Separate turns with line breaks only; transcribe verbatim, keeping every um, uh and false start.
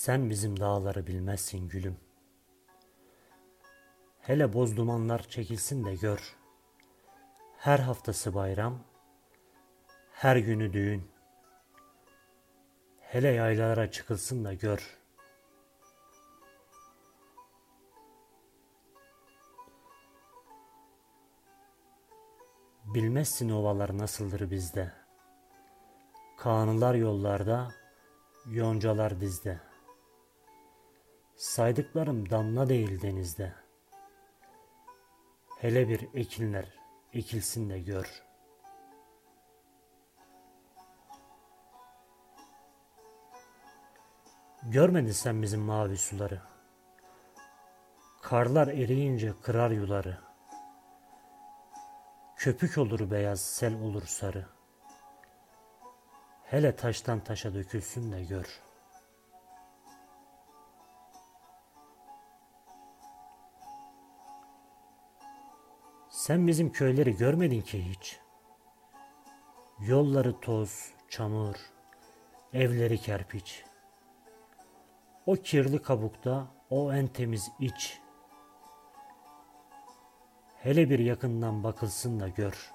Sen bizim dağları bilmezsin gülüm. Hele boz dumanlar çekilsin de gör. Her haftası bayram, her günü düğün. Hele yaylalara çıkılsın da gör. Bilmezsin ovalar nasıldır bizde. Kağnılar yollarda, yoncalar dizde. Saydıklarım damla değil denizde. Hele bir ekinler ekilsin de gör. Görmedin sen bizim mavi suları. Karlar eriyince kırar yuları. Köpük olur beyaz, sel olur sarı. Hele taştan taşa dökülsün de gör. Sen bizim köyleri görmedin ki hiç. Yolları toz, çamur, evleri kerpiç. O kirli kabukta o en temiz iç. Hele bir yakından bakılsın da gör.